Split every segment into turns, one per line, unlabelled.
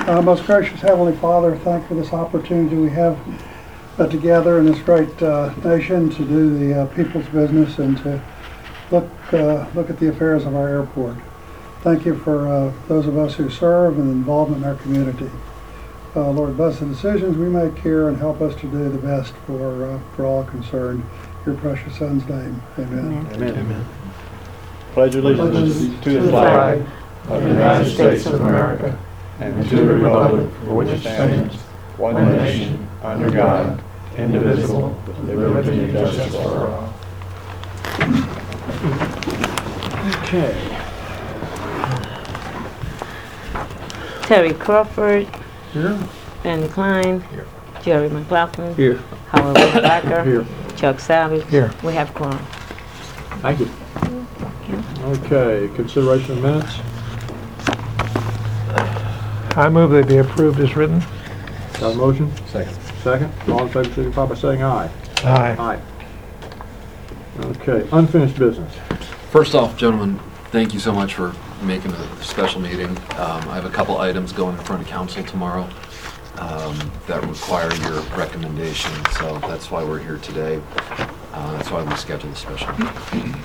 Most gracious Heavenly Father, thank you for this opportunity we have together in this great nation to do the people's business and to look at the affairs of our airport. Thank you for those of us who serve and involvement in our community. Lord, bless the decisions we make here and help us to do the best for all concerned. Your precious Son's name. Amen.
Amen.
Amen.
Pledge allegiance to the flag of the United States of America and to the republic for which it stands, one nation, under God, indivisible, with liberty and justice for all. Okay.
Terry Crawford.
Here.
Randy Klein.
Here.
Jerry McLaughlin.
Here.
Howard Whitaker.
Here.
Chuck Savage.
Here.
We have quorum.
Thank you. Okay, consideration of minutes.
I move they be approved as written.
Got a motion?
Second.
Second. All in favor, signify by saying aye.
Aye.
Aye. Okay, unfinished business.
First off, gentlemen, thank you so much for making a special meeting. I have a couple items going in front of council tomorrow that require your recommendation, so that's why we're here today. That's why we scheduled a special meeting.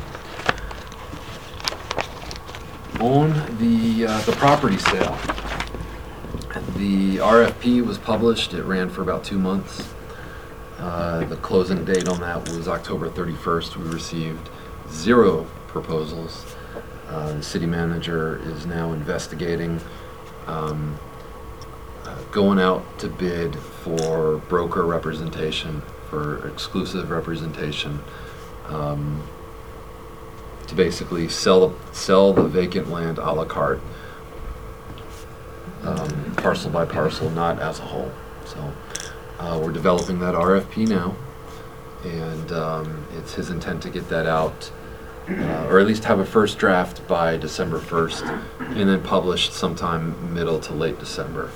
On the property sale, the RFP was published. It ran for about 2 months. The closing date on that was October 31st. We received 0 proposals. The city manager is now investigating going out to bid for broker representation, for exclusive representation, to basically sell the vacant land a la carte, parcel by parcel, not as a whole. So we're developing that RFP now, and it's his intent to get that out, or at least have a first draft by December 1st, and then published sometime middle to late December.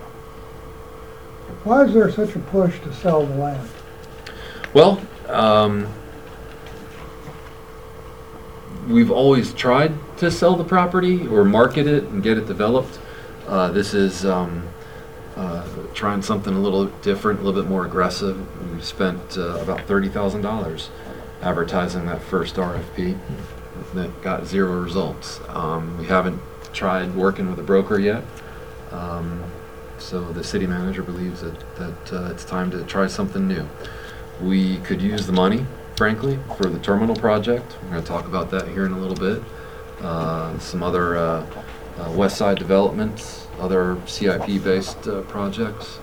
Why is there such a push to sell the land?
Well, we've always tried to sell the property or market it and get it developed. This is trying something a little different, a little bit more aggressive. We spent about $30,000 advertising that first RFP that got 0 results. We haven't tried working with a broker yet. So the city manager believes that it's time to try something new. We could use the money, frankly, for the terminal project. We're going to talk about that here in a little bit. Some other West Side developments, other CIP-based projects.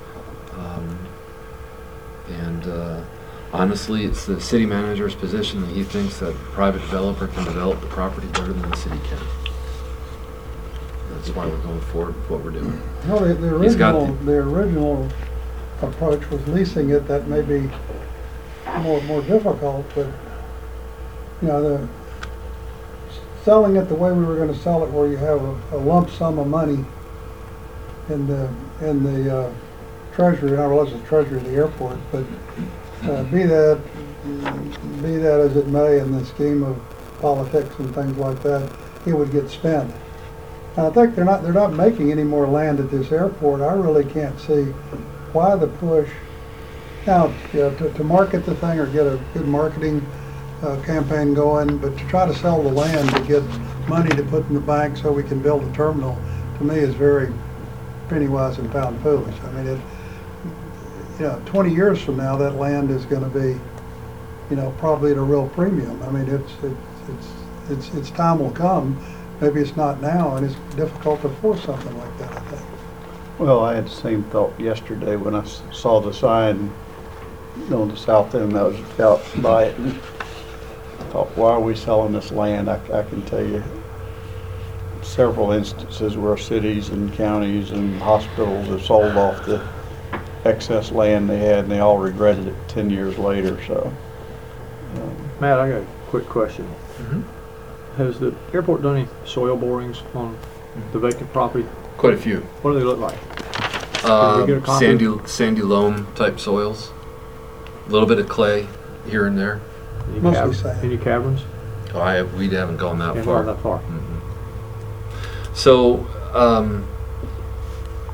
Honestly, it's the city manager's position that he thinks that a private developer can develop the property better than the city can. That's why we're going forward with what we're doing.
No, the original approach was leasing it. That may be more difficult, but you know, the selling it the way we were going to sell it, where you have a lump sum of money in the treasury. I don't realize the treasury of the airport, but be that as it may, in the scheme of politics and things like that, it would get spent. And I think they're not making any more land at this airport. I really can't see why the push now, you know, to market the thing or get a good marketing campaign going, but to try to sell the land to get money to put in the bank so we can build a terminal, to me is very penny wise and pound foolish. I mean, 20 years from now, that land is going to be, you know, probably at a real premium. I mean, its time will come. Maybe it's not now, and it's difficult to force something like that, I think.
Well, I had the same thought yesterday when I saw the sign on the south end. I was out by it and thought, why are we selling this land? I can tell you several instances where cities and counties and hospitals have sold off the excess land they had, and they all regretted it 10 years later. So,
Matt, I got a quick question. Has the airport done any soil borings on the vacant property?
Quite a few.
What do they look like? Can we get a copy?
Sandy loam type soils. A little bit of clay here and there.
Mostly sand.
Any caverns?
We haven't gone that
Can't
far.
go that far.
So,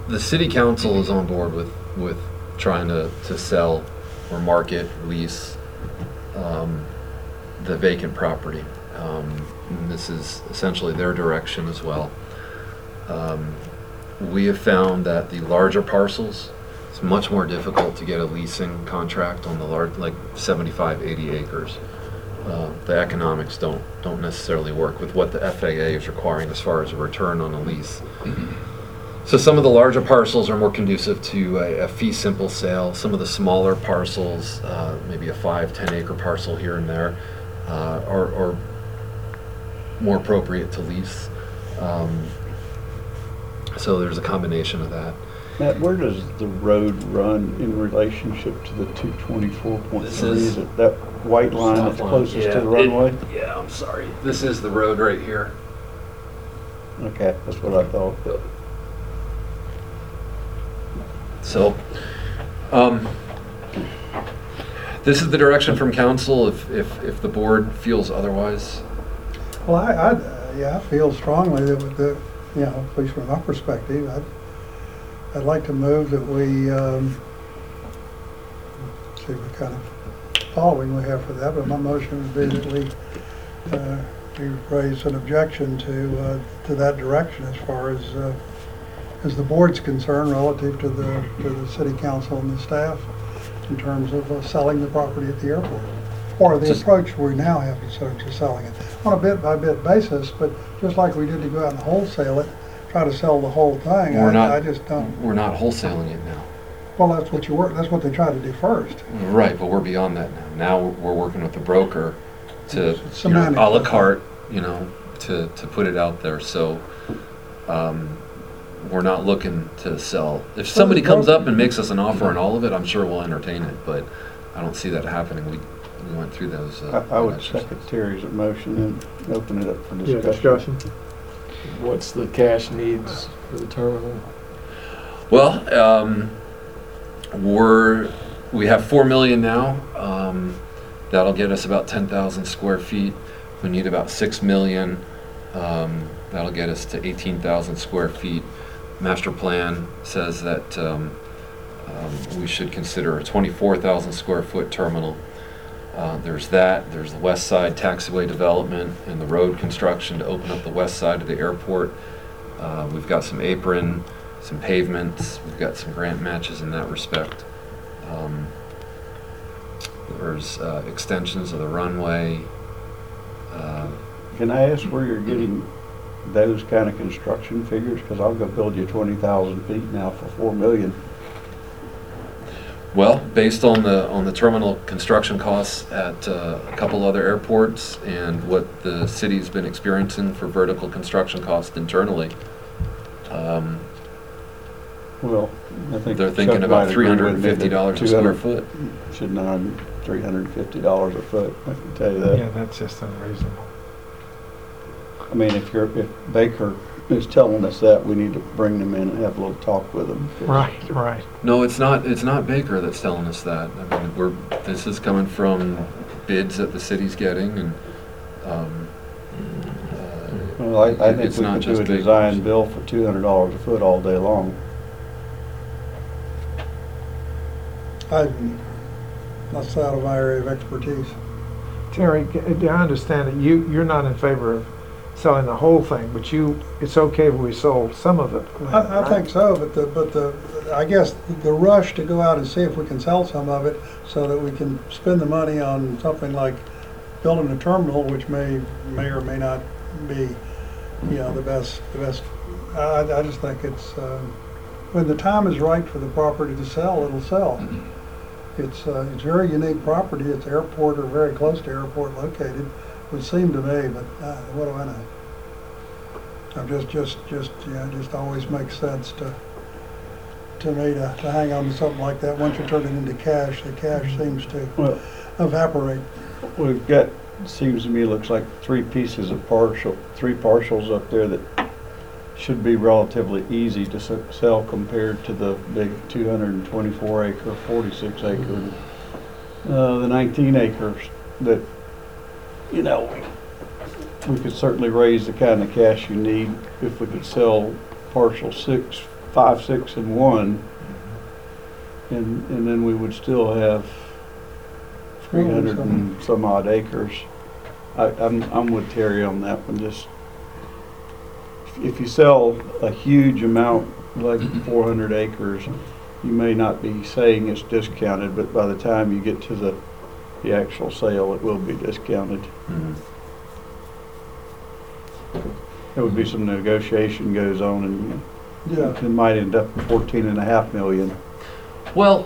the city council is on board with trying to sell or market, lease the vacant property. And this is essentially their direction as well. We have found that the larger parcels, it's much more difficult to get a leasing contract on the large, like 75, 80 acres. The economics don't necessarily work with what the FAA is requiring as far as a return on a lease. So some of the larger parcels are more conducive to a fee simple sale. Some of the smaller parcels, maybe a 5, 10 acre parcel here and there, are more appropriate to lease. So there's a combination of that.
Matt, where does the road run in relationship to the 224.3?
This is-
Is it that white line that's closest to the runway?
Yeah, I'm sorry. This is the road right here.
Okay, that's what I thought.
So, this is the direction from council if the board feels otherwise.
Well, I feel strongly that with the, you know, at least from my perspective, I'd like to move that we, see what kind of following we have for that, but my motion would be that we raise an objection to that direction as far as the board's concerned relative to the city council and the staff in terms of selling the property at the airport. Or the approach we now have to selling it on a bit by bit basis, but just like we did to go out and wholesale it, try to sell the whole thing. I just don't.
We're not wholesaling it now.
Well, that's what they try to do first.
Right, but we're beyond that now. Now we're working with the broker to,
It's
you know,
semantic.
a la carte, you know, to put it out there. So, we're not looking to sell. If somebody comes up and makes us an offer on all of it, I'm sure we'll entertain it, but I don't see that happening. We went through those.
I would
exercises.
second Terry's motion and open it up for
Yeah,
discussion.
discussion.
What's the cash needs for the terminal?
Well, we have 4 million now. That'll get us about 10,000 square feet. We need about 6 million. That'll get us to 18,000 square feet. Master plan says that we should consider a 24,000 square foot terminal. There's that. There's the west side taxiway development and the road construction to open up the west side of the airport. We've got some apron, some pavements. We've got some grant matches in that respect. There's extensions of the runway.
Can I ask where you're getting those kind of construction figures? Because I'll go build you 20,000 feet now for 4 million.
Well, based on the terminal construction costs at a couple other airports and what the city's been experiencing for vertical construction costs internally,
Well, I think
they're thinking
Chuck
about
might agree with me that
$350 a square foot.
Should not $350 a foot. I can tell you that.
Yeah, that's just unreasonable.
I mean, if Baker is telling us that, we need to bring them in and have a little talk with them.
Right, right.
No, it's not Baker that's telling us that. I mean, this is coming from bids that the city's getting, and
Well, I think
it's
we
not
could do
just
a
Baker's.
design bill for $200 a foot all day long.
That's out of my area of expertise.
Terry, do I understand that you're not in favor of selling the whole thing, but it's okay if we sold some of it?
I think so, but I guess the rush to go out and see if we can sell some of it so that we can spend the money on something like building a terminal, which may or may not be, you know, the best. I just think it's, when the time is right for the property to sell, it'll sell. It's very unique property. It's airport or very close to airport located, would seem to me, but what do I know? I'm just always makes sense to me to hang on to something like that. Once you turn it into cash, the cash seems to
Well,
evaporate.
we've got, seems to me, looks like three parcels up there that should be relatively easy to sell compared to the big 224 acre, 46 acre, the 19 acres that, you know, we could certainly raise the kind of cash you need if we could sell parcel 6 5, 6, and 1, and then we would still have 300 and some odd acres. I'm with Terry on that one. Just if you sell a huge amount, like 400 acres, you may not be saying it's discounted, but by the time you get to the actual sale, it will be discounted.
Mhm.
There would be some negotiation goes on, and
Yeah,
it might end up at 14.5 million.
Well,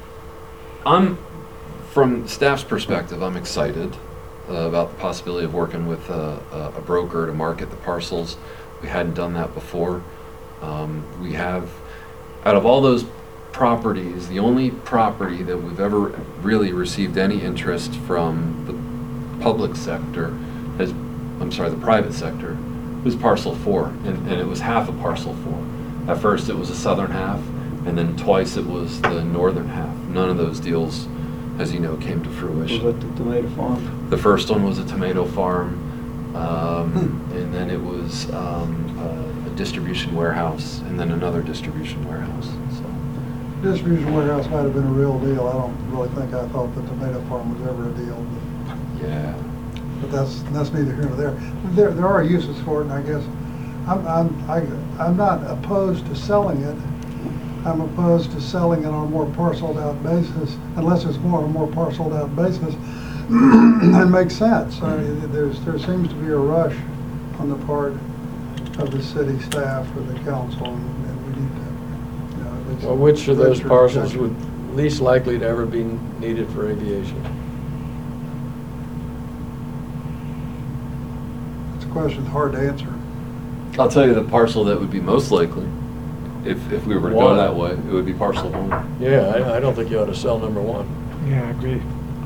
from staff's perspective, I'm excited about the possibility of working with a broker to market the parcels. We hadn't done that before. We have, out of all those properties, the only property that we've ever really received any interest from the public sector the private sector, was parcel 4, and it was half of parcel 4. At first it was the southern half, and then twice it was the northern half. None of those deals, as you know, came to
Was
fruition.
that the tomato farm?
The first one was a tomato farm, and then it was a distribution warehouse, and then another distribution warehouse. So,
distribution warehouse might have been a real deal. I don't really think I thought the tomato farm was ever a deal,
yeah.
but that's neither here nor there. There are uses for it, and I guess I'm not opposed to selling it. I'm opposed to selling it on a more parceled out basis, unless it's more on a more parceled out basis. That makes sense. There seems to be a rush on the part of the city staff or the council, and we need to, you know, at least.
Well, which of those
register
parcels
protection.
would least likely to ever be needed for aviation?
It's a question hard to answer.
I'll tell you the parcel that would be most likely, if we were to go
One.
that way, it would be parcel 1.
Yeah, I don't think you ought to sell number 1.
Yeah, I agree.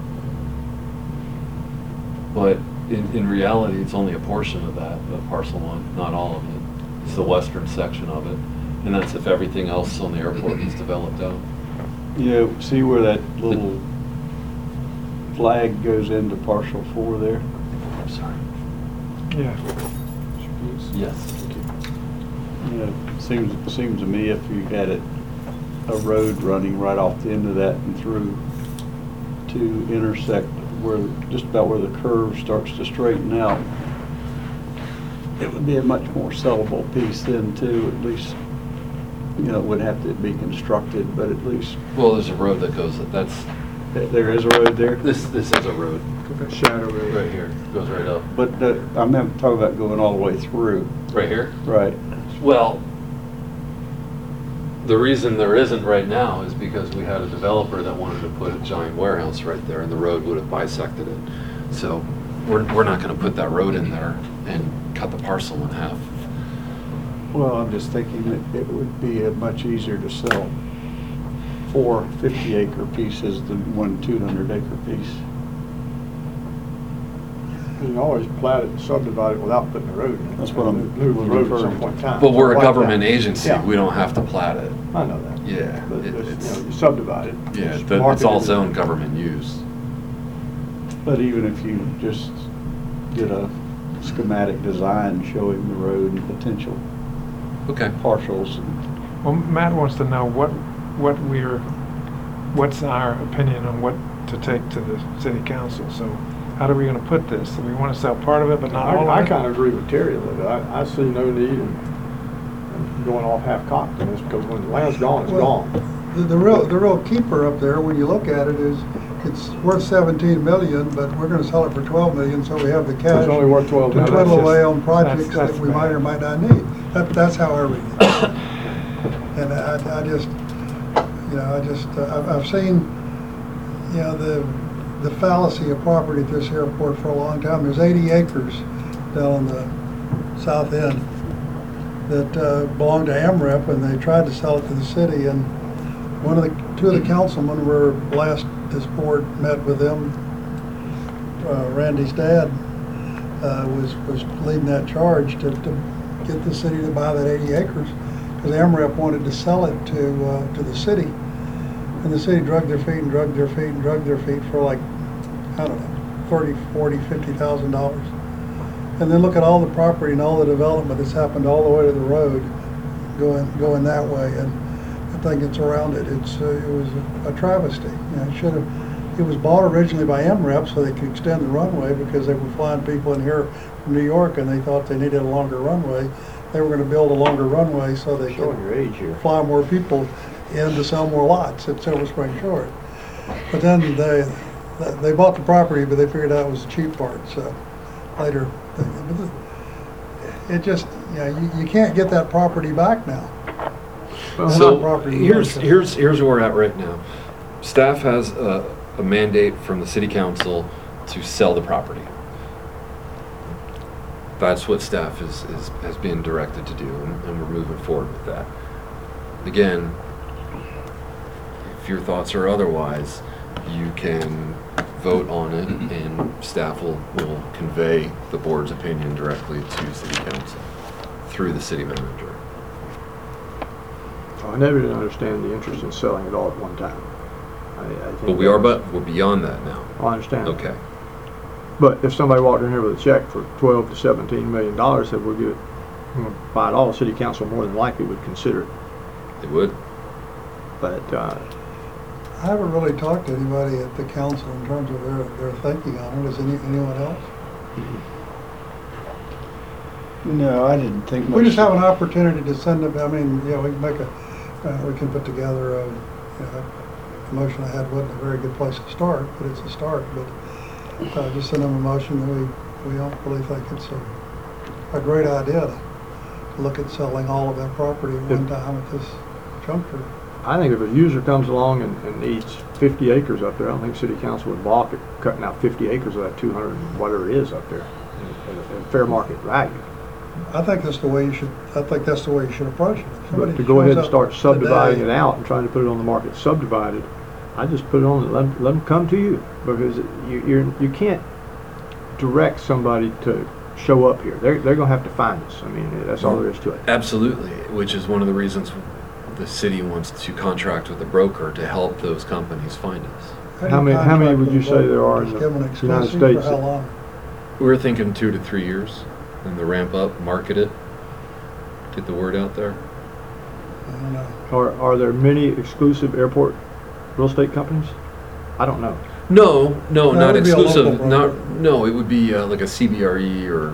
But in reality, it's only a portion of that, of parcel 1, not all of it. It's the western section of it, and that's if everything else on the airport is developed out.
You know, see where that little flag goes into parcel 4 there?
I'm sorry.
Yeah.
Yes.
You know, seems to me if you had a road running right off the end of that and through to intersect where, just about where the curve starts to straighten out, it would be a much more sellable piece then too, at least, you know, it would have to be constructed, but at least,
Well, there's a road that goes, that's,
there is a road there.
this is a road.
Shadow Road.
Right here, goes right up.
But I'm talking about going all the way through.
Right here?
Right.
Well, the reason there isn't right now is because we had a developer that wanted to put a giant warehouse right there, and the road would have bisected it. So we're not gonna put that road in there and cut the parcel in half.
Well, I'm just thinking that it would be much easier to sell 4 50-acre pieces than 1 200-acre piece.
You can always plat it and subdivide it without putting a road in it.
That's what I'm
Move the road at
referring
some
to.
point in time.
But we're a
Like that.
government agency,
Yeah.
we don't have to plat it.
I know that.
Yeah,
But
it-
just,
it's-
you know, you subdivide it.
Yeah,
just
it's
market
all
it.
zone government use.
But even if you just did a schematic design showing the road and potential
Okay.
parcels,
Well, Matt wants to know what's our opinion on what to take to the city council. So how are we gonna put this? Do we wanna sell part of it, but not all
I
of it?
kind of agree with Terry a little bit. I see no need in going off half-cocked on this, because when the land's gone, it's
Well,
gone.
The real keeper up there, when you look at it, is it's worth 17 million, but we're gonna sell it for 12 million, so we have the cash
It's only worth 12
to
million.
that's
twiddle away
just-
on projects
that's
that we might or might not need. That's how I read it. And I just, you know, I've seen, you know, the fallacy of property at this airport for a long time. There's 80 acres down on the south end that belonged to AMREP, and they tried to sell it to the city, and two of the councilmen were, last this board met with them, Randy's dad was leading that charge to get the city to buy that 80 acres, because AMREP wanted to sell it to the city. And the city dragged their feet and dragged their feet and dragged their feet for like, I don't know, $30,000, $40,000, $50,000. And then look at all the property and all the development that's happened all the way to the road. going that way, and I think it's around it. It was a travesty. You know, it was bought originally by MREP so they could extend the runway because they were flying people in here from New York and they thought they needed a longer runway. They were going to build a longer runway so they
Showing your age here.
could fly more people in to sell more lots at Silver Spring Short. But then they bought the property, but they figured out it was the cheap part. So later, it just, you know, you can't get that property back now.
So
Property
here's
was-
where we're at right now. Staff has a mandate from the city council to sell the property. That's what staff has been directed to do, and we're moving forward with that. Again, if your thoughts are otherwise, you can vote on it, and staff will convey the board's opinion directly to city council through the city manager.
I never did understand the interest in selling it all at one time. I think
We're beyond that now.
I understand.
Okay.
But if somebody walked in here with a check for 12 to 17 million dollars, said we're going to buy it all, city council more than likely would consider it.
They would.
But
I haven't really talked to anybody at the council in terms of their thinking on it. Is anyone else?
No, I didn't think much.
We just have an opportunity to send them, I mean, you know, we can make we can put together a motion I had wasn't a very good place to start, but it's a start. But just send them a motion that we don't really think it's a great idea to look at selling all of that property at one time at this juncture.
I think if a user comes along and needs 50 acres up there, I don't think city council would balk at cutting out 50 acres of that 200 and whatever it is up there at fair market value.
I think that's the way you should. I think that's the way you should approach it. If somebody
But to go ahead
shows
and start
up
subdividing
today-
it out and trying to put it on the market subdivided, I just put it on, let them come to you, because you can't direct somebody to show up here. They're going to have to find us. I mean, that's all there is to it.
Absolutely, which is one of the reasons the city wants to contract with a broker to help those companies find us.
How many
contract
would
with
you
a
say
broker?
there are in
Just
the
give them an
United
exclusive
States
For how
that-
long?
We're thinking 2 to 3 years, and the ramp up, market it, get the word out there.
I don't know.
Are there many exclusive airport real estate companies? I don't know.
No,
No,
not
it would be a local
exclusive.
broker.
No, it would be like a CBRE or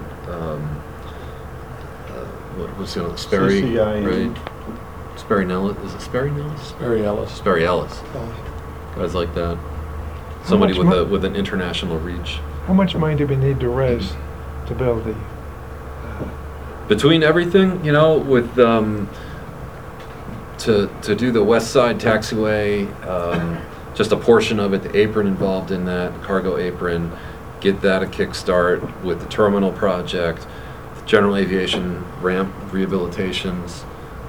what's the other, Sperry,
CCIM.
right? Sperry Nellis. Is it Sperry Nellis?
Sperry Ellis.
Sperry Ellis.
So,
Guys like that. Somebody
much
with an international reach.
How much money do we need to raise to build the,
Between everything, with to do the West Side Taxiway, just a portion of it, the apron involved in that, cargo apron, get that a kickstart with the terminal project, the general aviation ramp rehabilitations,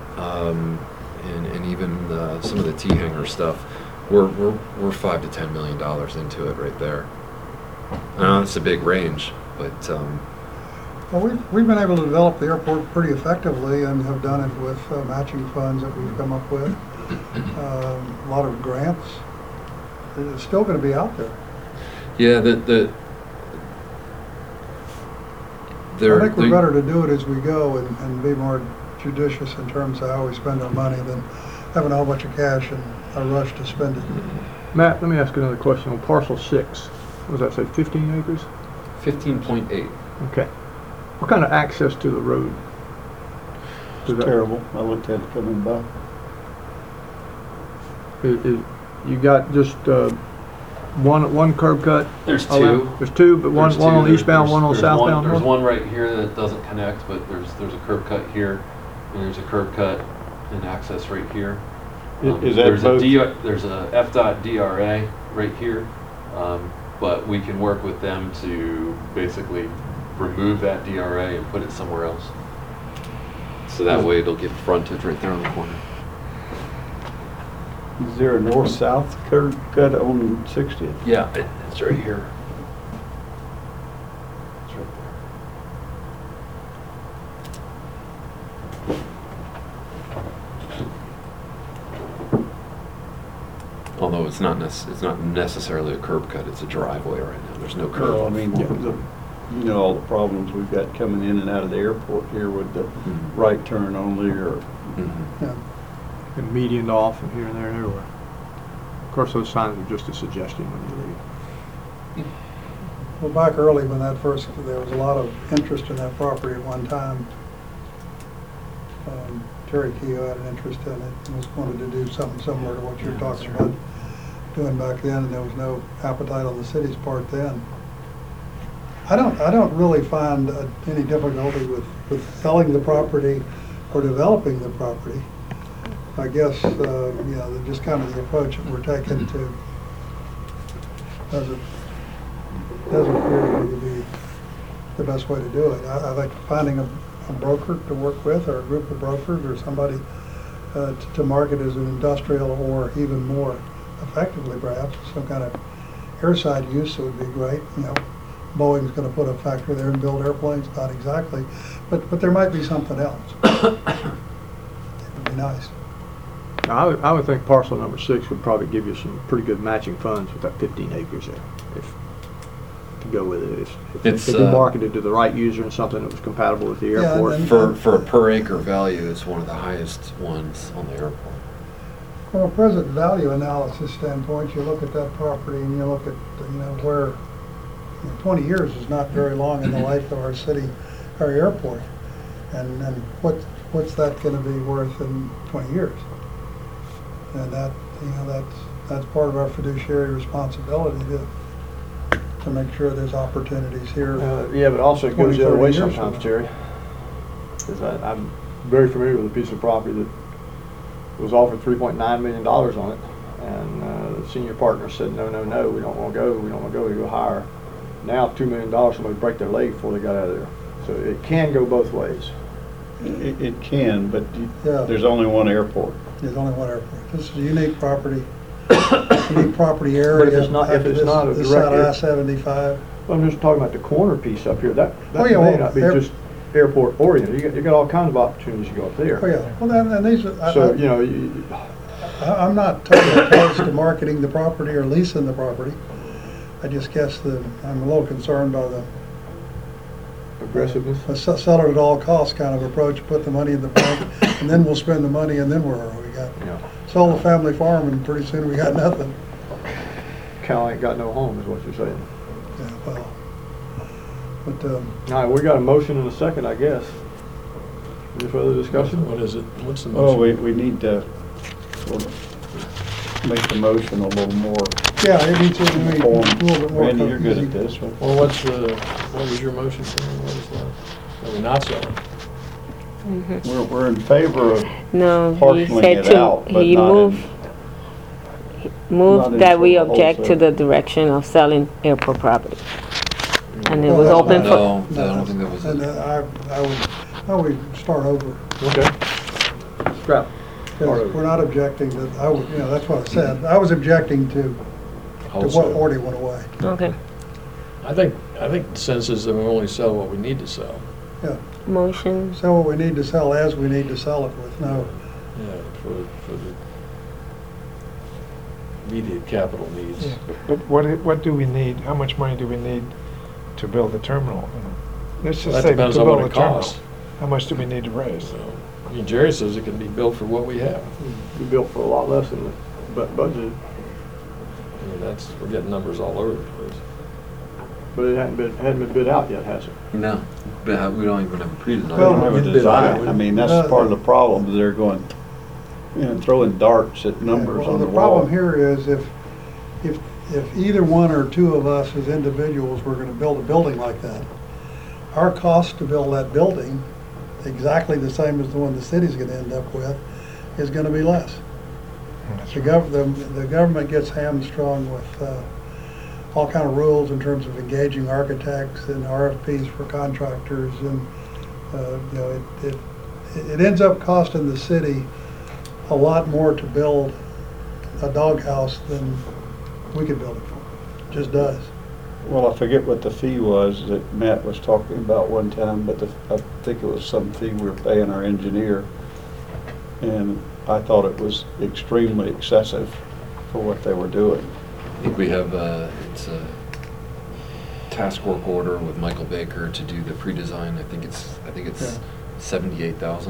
and even some of the T-hanger stuff. We're $5 to $10 million into it right there. I know it's a big range, but
well, we've been able to develop the airport pretty effectively and have done it with matching funds that we've come up with. A lot of grants. It's still going to be out there.
yeah,
I think we're better to do it as we go and be more judicious in terms of how we spend our money than having a whole bunch of cash and a rush to spend it.
Matt, let me ask you another question. On parcel 6, what does that say, 15 acres?
15.8.
Okay. What kind of access to the road?
It's terrible. I looked at it coming by.
You got just one curb cut?
There's
Oh,
two.
There's two, but one
There's
on
two.
the eastbound,
There's-
one on the
there's
southbound?
There's
north?
one right here that doesn't connect, but there's a curb cut here, and there's a curb cut and access right here.
Is that
There's
both?
there's a FDOT DRA right here, but we can work with them to basically remove that DRA and put it somewhere else. So that way it'll get frontage right there on the corner.
Is there a north-south curb cut on 60th?
Yeah, it's right here. It's right there. Although it's not necessarily a curb cut, it's a driveway right now. There's no curb.
Well, I mean, all the problems we've got coming in and out of the airport here with the right turn only or
Mhm.
And medianed off and here and there and everywhere. Of course, those signs are just a suggestion when you leave.
Well, back early when that first, there was a lot of interest in that property at one time. Terry Keogh had an interest in it and was wanted to do something similar to what you're talking about doing back then, and there was no appetite on the city's part then. I don't really find any difficulty with selling the property or developing the property. I guess, just kind of the approach that we're taking to doesn't appear to me to be the best way to do it. I think finding a broker to work with, or a group of brokers, or somebody to market as an industrial, or even more effectively perhaps, some kind of airside use, would be great. Boeing's going to put a factory there and build airplanes, not exactly, but there might be something else. It would be nice.
Now, I would think parcel number 6 would probably give you some pretty good matching funds with that 15 acres there, to go with it. If
It's,
it could be marketed to the right user and something that was compatible with the
Yeah,
airport.
and-
For a per acre value, it's one of the highest ones on the airport.
From a present value analysis standpoint, you look at that property and you look at, where 20 years is not very long in the life of our city, our airport. And what's that going to be worth in 20 years? And that's part of our fiduciary responsibility to make sure there's opportunities here.
Yeah, but also it
20,
goes the other
30
way
years from
sometimes,
now.
Jerry. Because I'm very familiar with a piece of property that was offered $3.9 million on it, and the senior partner said, no, we don't want to go, we go higher. Now $2 million, somebody break their leg before they got out of there. So it can go both ways.
It can, but
Yeah.
there's only one airport.
There's only one airport. This is a unique property, unique property area.
But if it's not a
This
direct
side of
air-
I-75.
I'm just talking about the corner piece up here. That
Oh, yeah,
may
well,
not be
air-
just airport oriented. You got all kinds of opportunities to go up there.
Oh, yeah. Well, then these are,
So,
I'm not totally opposed to marketing the property or leasing the property. I just guess I'm a little concerned by the
aggressiveness.
sell it at all costs kind of approach, put the money in the bank, and then we'll spend the money, and then we got
Yeah.
sold the family farm, and pretty soon we got nothing.
Cal ain't got no home, is what you're saying.
Yeah, well, but
All right, we got a motion and a second, I guess. Any further discussion?
What is it? What's the
Oh,
motion?
we need to make the motion a little more
yeah, it needs to be a
informed.
little bit more.
Randy, you're good
easy.
at this one.
Well, what was your motion for? What is that? Are we not selling?
We're in favor of
No, he
Parceling
said
it
to,
out, but
he
not
moved,
not
moved
in
that we
for the
object to
wholesale.
the direction of selling airport property. And it was
Well,
open for,
No, I don't think that was
And
it.
I would start over.
Okay. Scrap.
Because we're not objecting to, that's what I said. I was objecting to what
Wholesale.
already went away.
okay,
I think the sense is that we only sell what we need to sell.
Yeah,
motion,
sell what we need to sell as we need to sell it with no,
Yeah, for the immediate capital needs.
Yeah, but what do we need, how much money do we need to build the terminal? Let's
Well,
just
that
say to
depends on
build
what
the
it
terminal,
costs.
how much do we need to raise?
So, I mean, Jerry says it can be built for what we have.
We built for a lot less than the budget,
I mean, we're getting numbers all over the place.
but it hadn't been bid out yet, has it?
No, but we don't even have a pre-design.
Well,
We don't have a
Bid
design.
out.
I mean, that's part of the problem. They're going, throwing darts at numbers
Well,
on the
the problem
wall.
here is if either one or two of us as individuals were gonna build a building like that, our cost to build that building, exactly the same as the one the city's gonna end up with, is gonna be less. The government gets hamstrung with all kind of rules in terms of engaging architects and RFPs for contractors, and it ends up costing the city a lot more to build a doghouse than we could build it for. It just does.
Well, I forget what the fee was that Matt was talking about one time, but I think it was some fee we were paying our engineer. And I thought it was extremely excessive for what they were doing.
I think we have, it's a task work order with Michael Baker to do the pre-design. I think it's
Yeah.
78,000.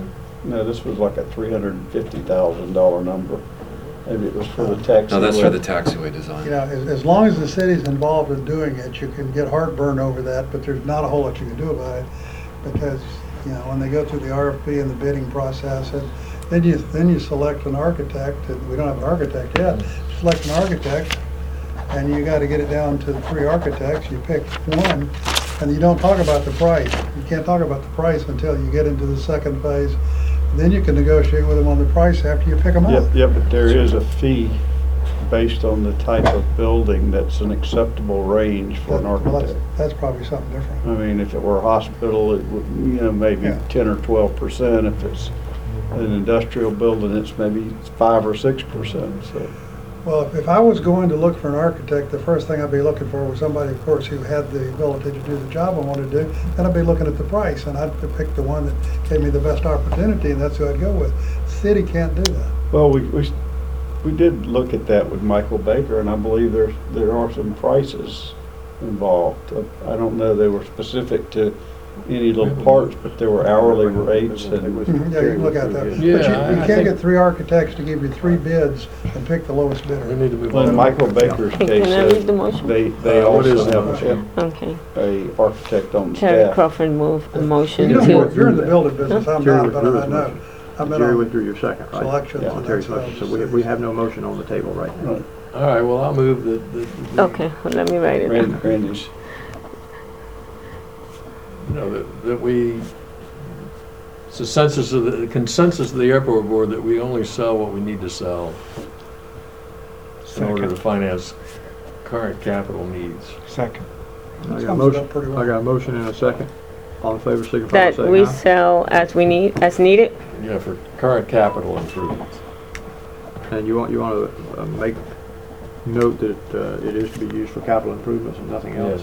No, this was like a $350,000 number. Maybe it was for the tax.
No, that's for the taxiway design.
You know, as long as the city's involved in doing it, you can get heartburn over that, but there's not a whole lot you can do about it. Because, you know, when they go through the RFP and the bidding process, and then you select an architect, and we don't have an architect yet, select an architect, and you gotta get it down to the 3 architects, you pick one, and you don't talk about the price. You can't talk about the price until you get into the second phase. Then you can negotiate with them on the price after you pick them out.
Yeah, but there is a fee based on the type of building that's an acceptable range for an
Well,
architect.
that's probably something different.
I mean, if it were a hospital, it would, you know, maybe
Yeah.
10 or 12%. If it's an industrial building, it's maybe 5 or 6%, so.
Well, if I was going to look for an architect, the first thing I'd be looking for was somebody, of course, who had the ability to do the job I wanted to do. Then I'd be looking at the price, and I'd pick the one that gave me the best opportunity, and that's who I'd go with. City can't do that.
Well, we did look at that with Michael Baker, and I believe there are some prices involved. I don't know they were specific to any little parts, but there were hourly rates and.
Yeah, you can look at that. But
Yeah,
you
I
can't
think-
get 3 architects to give you 3 bids and pick the lowest
We
bidder.
need to move
Well, in
on.
Michael Baker's
Can
case,
I read the motion?
they
What is
also
the
have
motion?
Okay.
a architect on
Terry
staff.
Crawford moved a motion
You know,
to,
you're in the building business, I'm
Jerry
not, but
withdrew
I
his
know.
motion.
I've been
Jerry
on
withdrew your second, right?
selections
Yeah,
on
Terry's
that
motion. So
side.
we have no motion on the table right now.
Right.
All right, well, I'll move that.
okay, well, let me write it down.
Randy's,
You know, that we, it's the consensus of the airport board that we only sell what we need to sell in order to finance current capital needs.
Second.
I got a
Sums it
motion,
up pretty well.
I got a motion and a second. All in favor, signify by
That
saying
we
aye.
sell as we need, as needed?
Yeah, for current capital improvements.
And you want to make note that it is to be used for capital improvements and nothing else?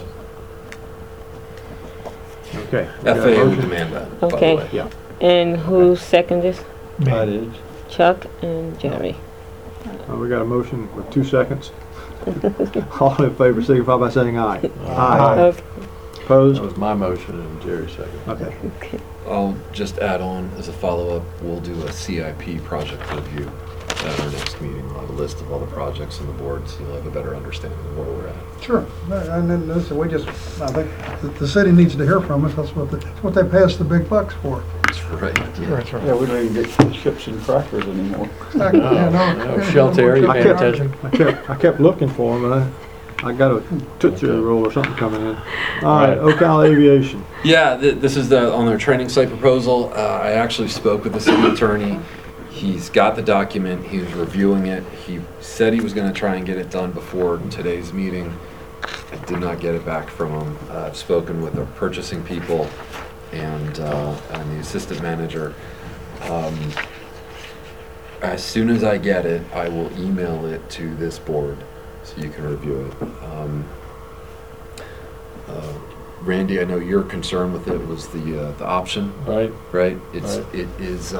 Okay. we got a
FAA will
motion.
demand that, by the
Okay.
way.
Yeah.
And who seconded this?
I did.
Chuck and Jerry.
We got a motion with 2 seconds. All in favor, signify by saying aye. Aye.
Okay.
Opposed?
That was my motion and Jerry's second.
Okay.
I'll just add on as a follow-up, we'll do a CIP project review at our next meeting. We'll have a list of all the projects on the board, so you'll have a better understanding of where we're at.
Sure, and then listen, I think the city needs to hear from us, that's what they pay us the big bucks for.
That's right.
That's right.
Yeah, we don't even get chips and crackers anymore.
Exactly, yeah,
No, Shelter, you paying attention?
I kept looking for them, I got a Tootsie Roll or something coming in. All right, Ocala Aviation.
Yeah, this is on their training site proposal. I actually spoke with the city attorney. He's got the document, he was reviewing it. He said he was gonna try and get it done before today's meeting. I did not get it back from him. I've spoken with the purchasing people and the assistant manager. As soon as I get it, I will email it to this board so you can review it. Randy, I know your concern with it was the option,
Right?
right?
Right.
It is,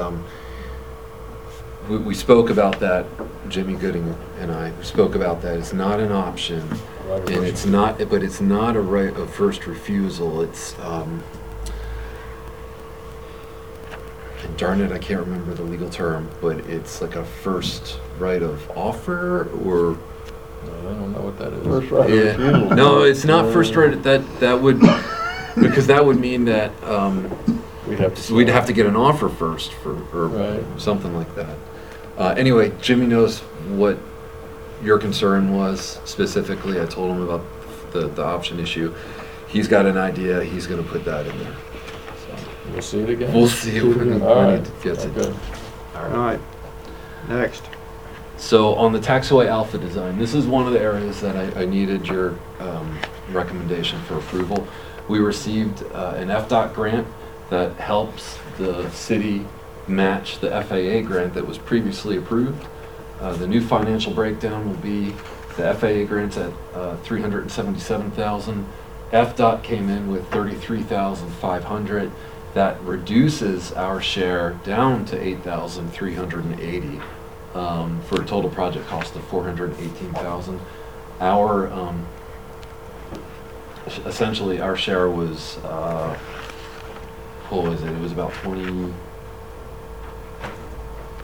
we spoke about that, Jimmy Gooding and I spoke about that. It's not an option, and it's not, but it's not a right of first refusal. It's, and darn it, I can't remember the legal term, but it's like a first right of offer or.
I don't know what that is.
First right of
Yeah,
refusal.
no, it's not first right, that would, because that would mean that, we'd have to get an offer first or
Right.
something like that. Anyway, Jimmy knows what your concern was specifically. I told him about the option issue. He's got an idea, he's gonna put that in there. So,
We'll see it again.
we'll see when
All right.
it gets it
Okay.
done.
All right, next.
So on the taxiway alpha design, this is one of the areas that I needed your recommendation for approval. We received an FDOT grant that helps the city match the FAA grant that was previously approved. The new financial breakdown will be the FAA grant's at $377,000. FDOT came in with $33,500. That reduces our share down to $8,380. For a total project cost of $418,000. Our essentially our share was what was it? It was about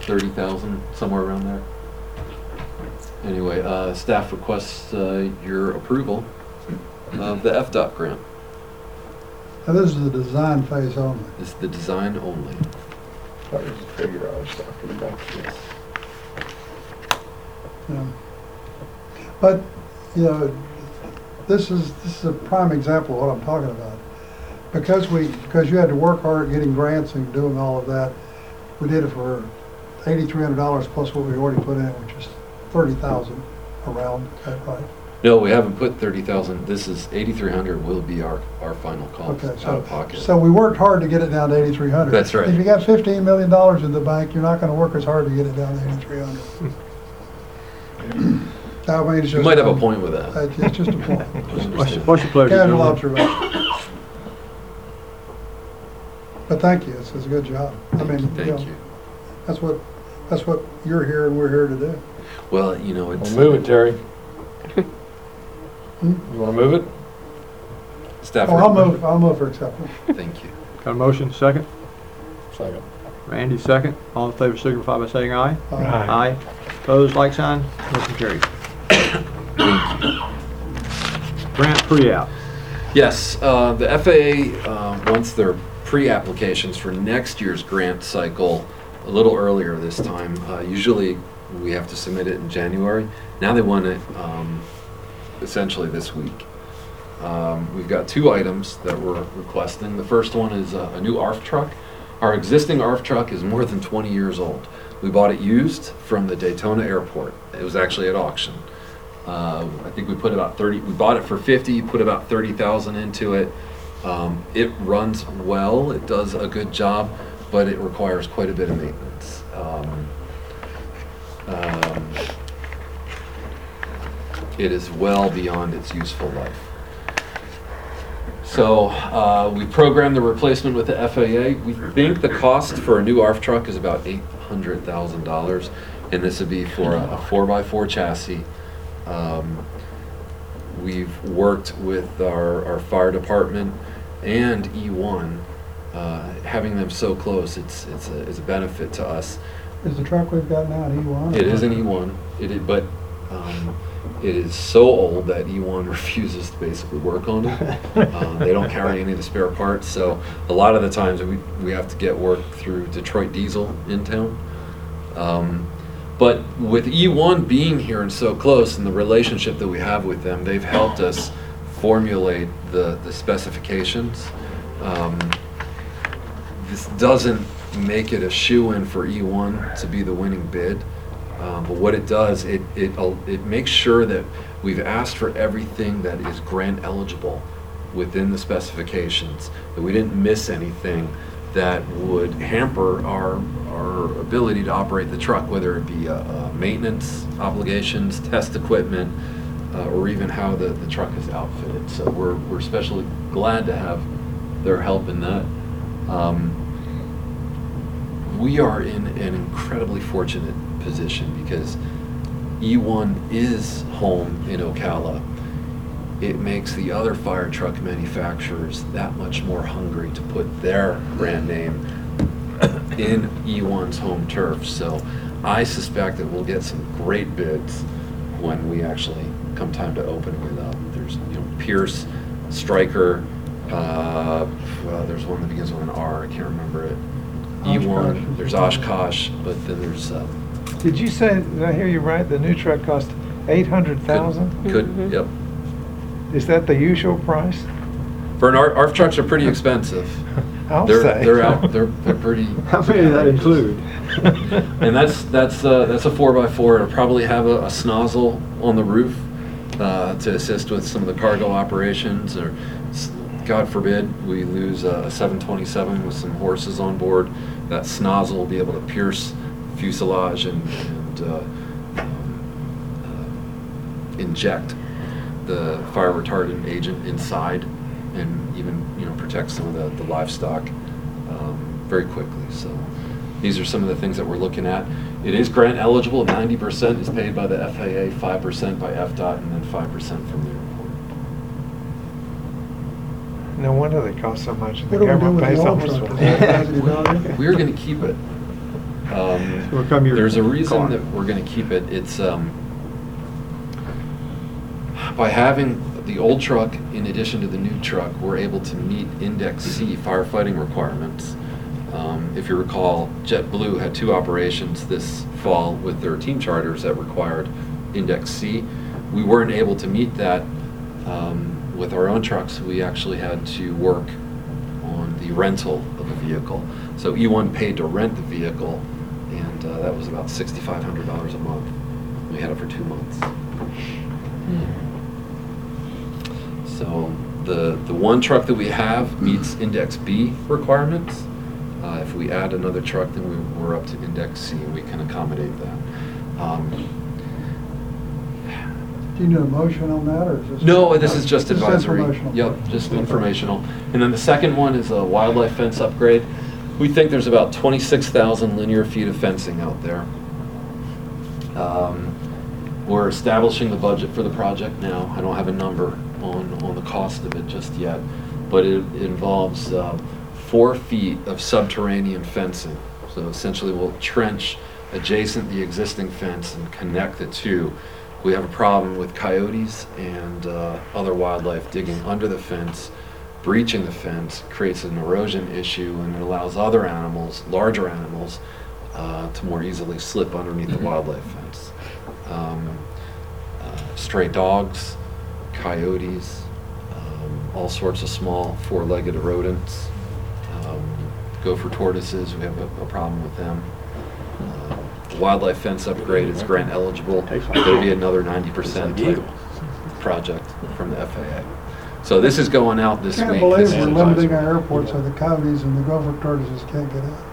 30,000, somewhere around there. Anyway, staff requests your approval of the FDOT grant.
Now, this is the design phase only.
This is the design only.
That was the figure I was talking about.
Yes.
Yeah. But, you know, this is a prime example of what I'm talking about. Because you had to work hard at getting grants and doing all of that, we did it for $8,300 plus what we already put in, which is 30,000 around, is that right?
No, we haven't put 30,000. This is 8,300 will be our final cost
Okay,
out of pocket.
so we worked hard to get it down to 8,300.
That's right.
If you got $15 million in the bank, you're not gonna work as hard to get it down to 8,300. I mean, it's
You
just,
might have a point with that.
It's just a point.
What's your pleasure,
Casual
gentlemen?
observation. But thank you, it's a good job. I mean,
Thank you.
That's what you're here and we're here to do.
Well, you know, it's
Well, move it, Terry.
Hmm?
You wanna move it?
staff.
Oh, I'll move for acceptance.
Thank you.
Got a motion, second?
Second.
Randy, second. All in favor signify by saying aye.
Aye.
Aye. Opposed, like sign. Motion carried. Grant pre-app.
Yes, the FAA wants their pre-applications for next year's grant cycle a little earlier this time. Usually we have to submit it in January. Now they want it essentially this week. We've got two items that we're requesting. The first one is a new ARF truck. Our existing ARF truck is more than 20 years old. We bought it used from the Daytona airport. It was actually at auction. I think we put about 30, we bought it for 50, put about 30,000 into it. It runs well, it does a good job, but it requires quite a bit of maintenance. It is well beyond its useful life. So we programmed the replacement with the FAA. We think the cost for a new ARF truck is about $800,000, and this would be for a 4x4 chassis. We've worked with our fire department and E1, having them so close. It's a benefit to us.
Is the truck we've got now an E1?
It is an E1. But it is so old that E1 refuses to basically work on it. They don't carry any of the spare parts, so a lot of the times we have to get work through Detroit Diesel in town. But with E1 being here and so close, and the relationship that we have with them, they've helped us formulate the specifications. This doesn't make it a shoe-in for E1 to be the winning bid. But what it does, it makes sure that we've asked for everything that is grant eligible within the specifications, that we didn't miss anything that would hamper our ability to operate the truck, whether it be maintenance obligations, test equipment, or even how the truck is outfitted. So we're especially glad to have their help in that. We are in an incredibly fortunate position because E1 is home in Ocala. It makes the other fire truck manufacturers that much more hungry to put their brand name in E1's home turf. So I suspect that we'll get some great bids when we actually come time to open it up. There's Pierce, Stryker, there's one that begins with an R, I can't remember it. E1, there's Oshkosh, but then there's
Did you say, did I hear you right, the new truck cost 800,000?
could yep.
Is that the usual price?
For an ARF trucks are pretty expensive.
I'll
They're
say.
they're pretty.
How many does that include?
And that's a 4x4. It'll probably have a snozzle on the roof to assist with some of the cargo operations, or God forbid we lose a 727 with some horses on board. That snozzle will be able to pierce fuselage and inject the fire retardant agent inside, and even protect some of the livestock very quickly. So these are some of the things that we're looking at. It is grant eligible. 90% is paid by the FAA, 5% by FDOT, and then 5% from the airport.
No wonder they cost so much.
What
The
do we do
government
with
pays
the old
almost
truck?
for
Does that have
it.
any value?
We're going to keep it.
Will come your
There's a reason
car.
that we're going to keep it. It's by having the old truck in addition to the new truck, we're able to meet Index C firefighting requirements. If you recall, JetBlue had 2 operations this fall with their team charters that required Index C. We weren't able to meet that with our own trucks. We actually had to work on the rental of a vehicle. So E1 paid to rent the vehicle, and that was about $6,500 a month. We had it for 2 months. So the one truck that we have meets Index B requirements. If we add another truck, then we're up to Index C, and we can accommodate that.
Do you need a motion on that, or is this?
No, this is just advisory.
informational.
Yep, just informational. And then the second one is a wildlife fence upgrade. We think there's about 26,000 linear feet of fencing out there. We're establishing the budget for the project now. I don't have a number on the cost of it just yet, but it involves 4 feet of subterranean fencing. So essentially we'll trench adjacent the existing fence and connect the two. We have a problem with coyotes and other wildlife digging under the fence. Breaching the fence creates an erosion issue, and it allows other animals, larger animals, to more easily slip underneath the wildlife fence. Stray dogs, coyotes, all sorts of small 4-legged rodents, gopher tortoises, we have a problem with them. The wildlife fence upgrade is grant eligible. There'll be another 90% type project from the FAA. So this is going out this week.
Can't believe
This is
we're limiting
advisory.
our airports so the coyotes and the gopher tortoises can't get out.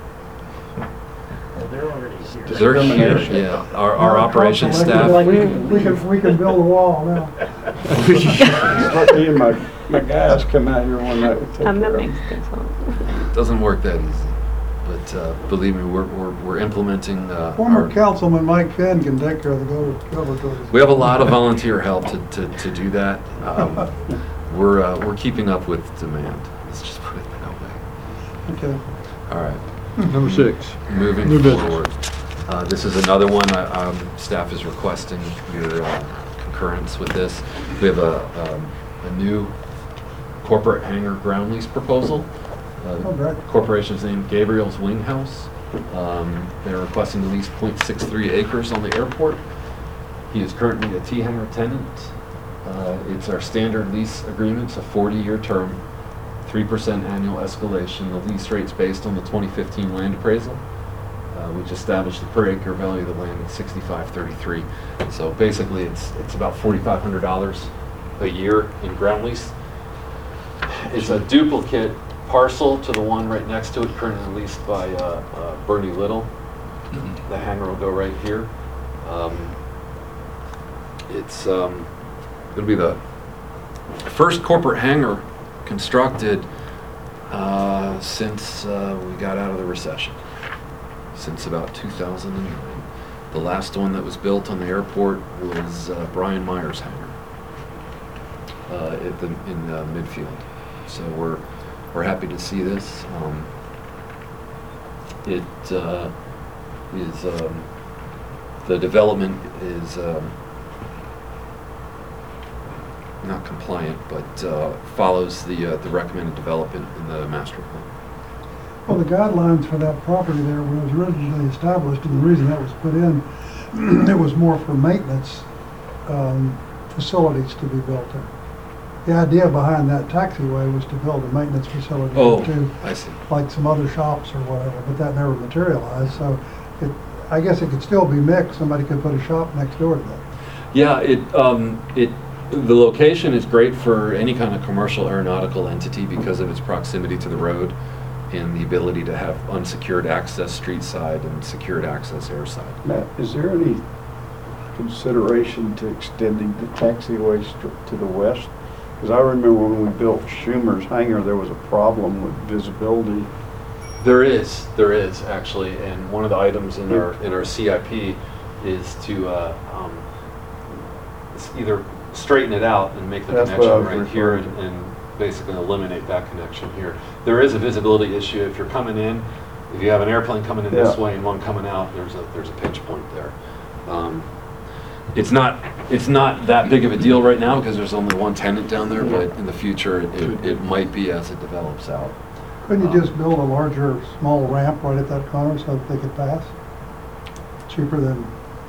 They're here, yeah. Our operations staff.
We can build a wall now.
Let me and my guys come out here one night and take
I'm the
care of 'em.
Mexican song.
Doesn't work that easy, but believe me, we're implementing.
Former
our-
Councilman Mike Finn can take care of the gopher tortoises.
We have a lot of volunteer help to do that. We're keeping up with demand. Let's just put it that way.
Okay.
All right,
Number 6.
moving
New business.
forward. This is another one. Staff is requesting your concurrence with this. We have a new corporate hangar ground lease proposal.
Oh, great.
Corporation's named Gabriel's Wing House. They're requesting to lease 0.63 acres on the airport. He is currently a T-hangar tenant. It's our standard lease agreement, it's a 40-year term, 3% annual escalation. The lease rate's based on the 2015 land appraisal, which established the per acre value of the land at $65.33. So basically, it's about $4,500 a year in ground lease. It's a duplicate parcel to the one right next to it, currently leased by Bernie Little. The hangar will go right here. It's going to be the first corporate hangar constructed since we got out of the recession, since about 2009. The last one that was built on the airport was Brian Myers hangar in the midfield. So we're happy to see this. It is the development is not compliant, but follows the recommended development in the master plan.
Well, the guidelines for that property there was originally established, and the reason that was put in, it was more for maintenance facilities to be built there. The idea behind that taxiway was to build a maintenance facility
Oh,
there too,
I see.
like some other shops or whatever, but that never materialized, so I guess it could still be mixed. Somebody could put a shop next door to that.
Yeah, the location is great for any kind of commercial aeronautical entity because of its proximity to the road and the ability to have unsecured access street side and secured access air side.
Matt, is there any consideration to extending the taxiway to the west? Because I remember when we built Schumer's hangar, there was a problem with visibility.
There is actually, and one of the items in our CIP is to either straighten it out and make the
That's what I
connection
was
right here
referring to.
and basically eliminate that connection here. There is a visibility issue if you're coming in If you have an airplane coming in this
Yeah.
way and one coming out, there's a pinch point there. It's not that big of a deal right now because there's only one tenant down there, but in the future, it might be as it develops out.
Couldn't you just build a larger, small ramp right at that corner so that they could pass? Cheaper than,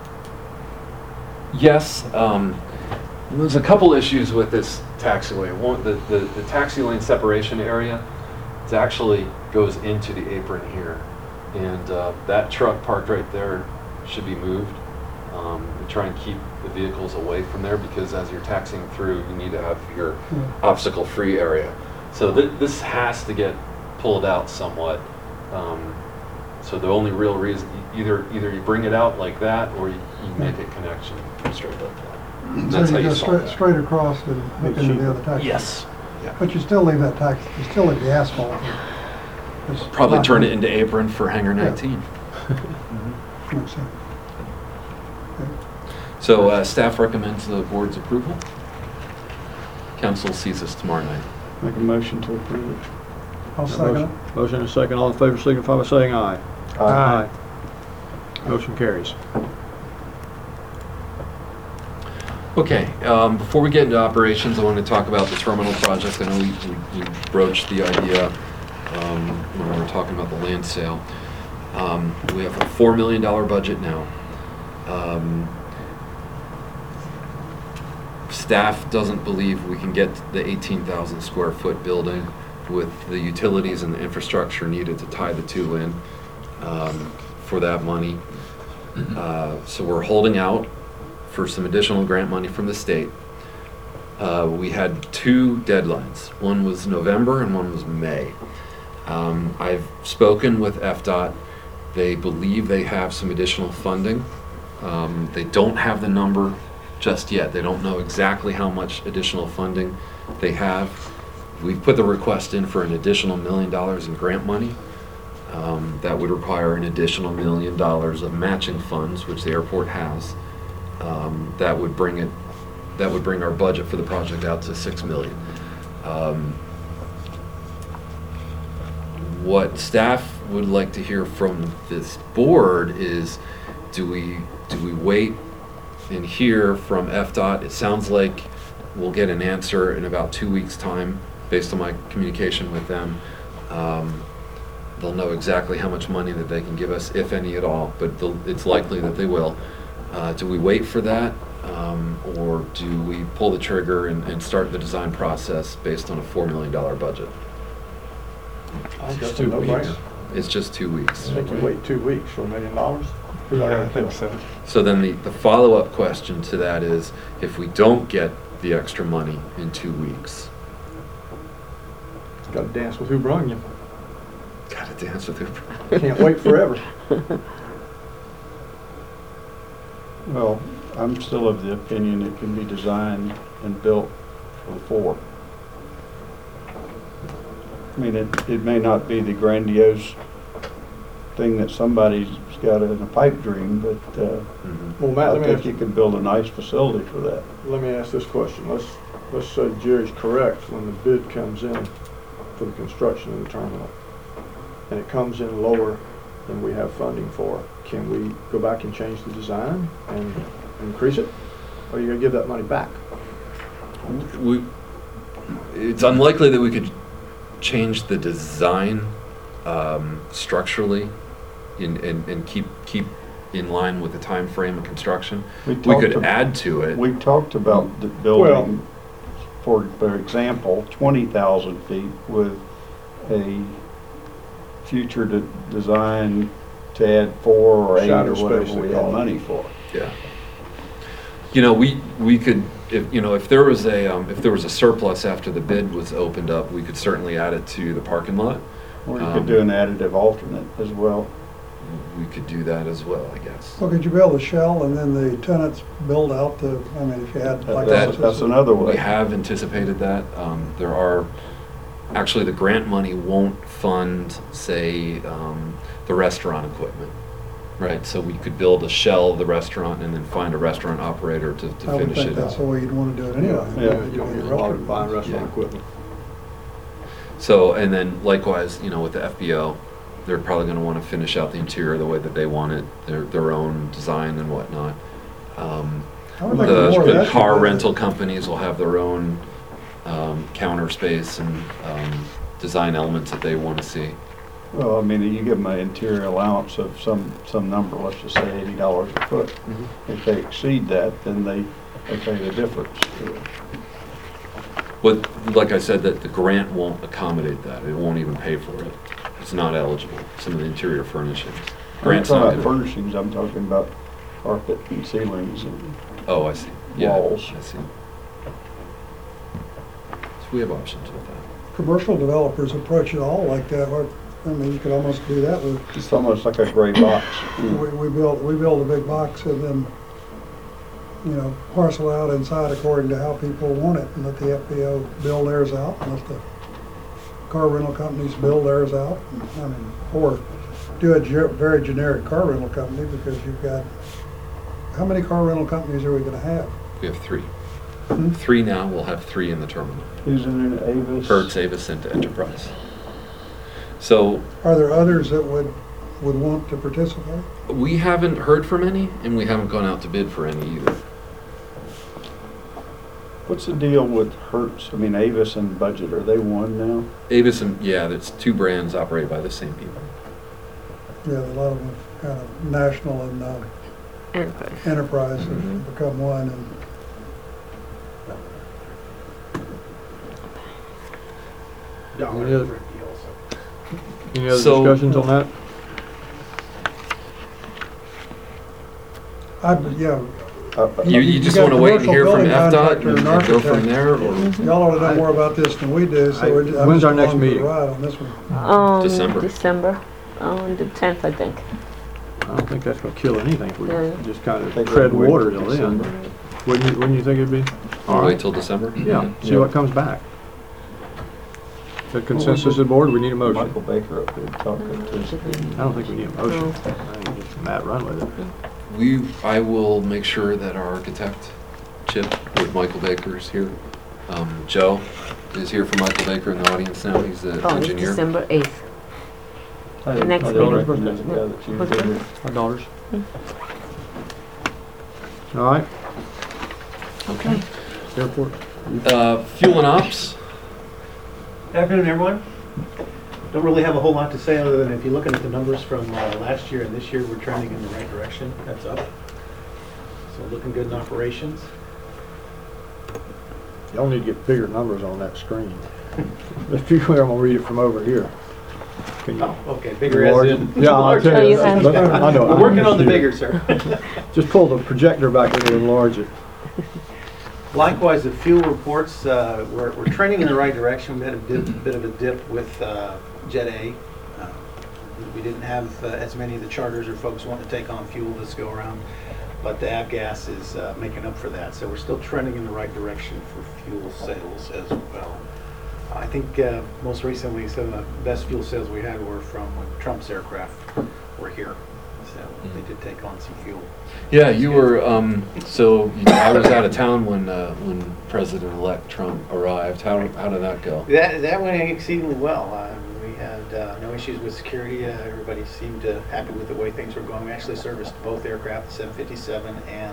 Yes, there's a couple issues with this taxiway. One, the taxi lane separation area, it actually goes into the apron here. And that truck parked right there should be moved. We try and keep the vehicles away from there because as you're taxiing through, you need to have your obstacle-free area. So this has to get pulled out somewhat. So the only real reason, either you bring it out like that or you make a connection straight like that.
so
That's how
you
you
just
solve that.
straight across and hook into the other taxi?
Yes. Yeah.
But you still leave that taxi, you still leave the asphalt. It's
Probably
not
turn it
gonna-
into apron for hangar 19.
makes sense.
So staff recommends the board's approval. Council sees us tomorrow night.
Make a motion to approve it.
I'll second it.
Motion and a second. All in favor signify by saying aye.
Aye.
Motion carries.
Okay, before we get into operations, I want to talk about the terminal project. I know we broached the idea when we were talking about the land sale. We have a $4 million budget now. Staff doesn't believe we can get the 18,000 square foot building with the utilities and the infrastructure needed to tie the two in for that money. So we're holding out for some additional grant money from the state. We had two deadlines. One was November and one was May. I've spoken with FDOT. They believe they have some additional funding. They don't have the number just yet. They don't know exactly how much additional funding they have. We've put the request in for an additional $1 million in grant money. That would require an additional $1 million of matching funds, which the airport has. That would bring our budget for the project out to $6 million. What staff would like to hear from this board is, do we wait and hear from FDOT? It sounds like we'll get an answer in about 2 weeks' time, based on my communication with them. They'll know exactly how much money that they can give us, if any at all, but it's likely that they will. Do we wait for that, or do we pull the trigger and start the design process based on a $4 million budget?
It's
just 2 weeks.
It's just 2 weeks.
I think you wait 2 weeks for $1 million.
Yeah, I think so.
So then the follow-up question to that is, if we don't get the extra money in 2 weeks,
Got to dance with who brung you.
gotta dance with Uber.
Can't wait forever.
Well, I'm still of the opinion it can be designed and built for 4. I mean, it may not be the grandiose thing that somebody's got in a pipe dream, but
Well, Matt,
I
let me
think
ask
you can build a nice facility for that.
Let me ask this question. Let's say Jerry's correct when the bid comes in for the construction of the terminal, and it comes in lower than we have funding for. Can we go back and change the design and increase it? Or are you gonna give that money back?
It's unlikely that we could change the design structurally and keep in line with the time frame of construction. We could add to it.
We talked about the building, for example, 20,000 feet with a future design to add 4 or 8
Shadow
or
space,
whatever
they
we
call
had
it.
money for.
Yeah. You know, we could, if there was a surplus after the bid was opened up, we could certainly add it to the parking lot.
Or you could do an additive alternate as well.
We could do that as well, I guess.
Well, could you build a shell and then the tenants build out the, I mean, if you had like.
That's another way.
We have anticipated that. There are, actually, the grant money won't fund, say, the restaurant equipment, right? So we could build a shell of the restaurant and then find a restaurant operator to
I would
finish
think
it
that's the
out.
way you'd want to do it anyway.
Yeah.
You don't get a lot of buying restaurant
Yeah.
equipment.
So, and then likewise, with the FBO, they're probably going to want to finish out the interior the way that they want it, their own design and whatnot.
I would like more of
The
that.
car rental companies will have their own counter space and design elements that they want to see.
Well, I mean, you give them an interior allowance of some number, let's just say $80 a foot. If they exceed that, then they pay the difference.
But like I said, that the grant won't accommodate that. It won't even pay for it. It's not eligible, some of the interior furnishings.
I'm not
Grant's
talking
not
about
gonna.
furnishings, I'm talking about carpet and ceilings and
Oh, I see. Yeah,
walls.
I see. So we have options with that.
Commercial developers approach it all like that. I mean, you could almost do that with,
it's almost like a gray box.
we build a big box and then, you know, parcel out inside according to how people want it and let the FBO build theirs out and let the car rental companies build theirs out. I mean, or do a very generic car rental company because you've got, how many car rental companies are we gonna have?
We have 3.
Hmm?
3 now, we'll have 3 in the terminal.
Isn't it Avis?
Hertz, Avis, and Enterprise. So
Are there others that would want to participate?
we haven't heard from any, and we haven't gone out to bid for any either.
What's the deal with Hertz? I mean, Avis and Budget, are they one now?
Avis and, yeah, that's 2 brands operated by the same people.
Yeah, a lot of them kind of national and
Enterprise.
enterprise have become one and
Any other
So-
discussions on that?
yeah,
You just
got
want to wait and hear from
commercial
FDOT
building
and
contractor
go
and
from there, or
y'all ought to know more about this than we do, so we're just. I'm
When's
just
our next
along for the
meeting?
ride on this one.
December.
December, on the 10th, I think.
I don't think that's gonna kill anything. We
Yeah.
just kind of
Think
tread
we'd wait
water
till
till then.
December.
Wouldn't you think it'd be? All
wait
right.
till December?
Yeah, see what comes back. The consensus of the board, we need a motion.
Michael Baker up there talking to us.
I don't think we need a motion. I think just Matt run with it.
I will make sure that our architect, Chip, with Michael Baker is here. Joe is here for Michael Baker in the audience now. He's the
Oh, it's
engineer.
December 8th.
I didn't-
Next
I didn't
meeting.
recognize the guy that you
What's
did
it?
it.
Our daughters. All right,
Okay.
airport.
Fuel and ops.
Afternoon, everyone. Don't really have a whole lot to say other than if you're looking at the numbers from last year and this year, we're trending in the right direction. That's up. So looking good in operations.
Y'all need to get bigger numbers on that screen. If you, I'm gonna read it from over here. Can you?
Oh, okay, bigger as in.
Yeah, I'll
larger.
tell
Oh,
you.
you have-
I know.
We're working on the bigger, sir.
Just pull the projector back and enlarge it.
Likewise, the fuel reports, we're trending in the right direction. We had a bit of a dip with Jet A. We didn't have as many of the charters or folks wanting to take on fuel this go around, but the avgas is making up for that. So we're still trending in the right direction for fuel sales as well. I think most recently some of the best fuel sales we had were from when Trump's aircraft were here. So they did take on some fuel.
Yeah, you were. I was out of town when President-elect Trump arrived. How did that go?
That went exceedingly well. We had no issues with security. Everybody seemed happy with the way things were going. We actually serviced both aircraft, the 757 and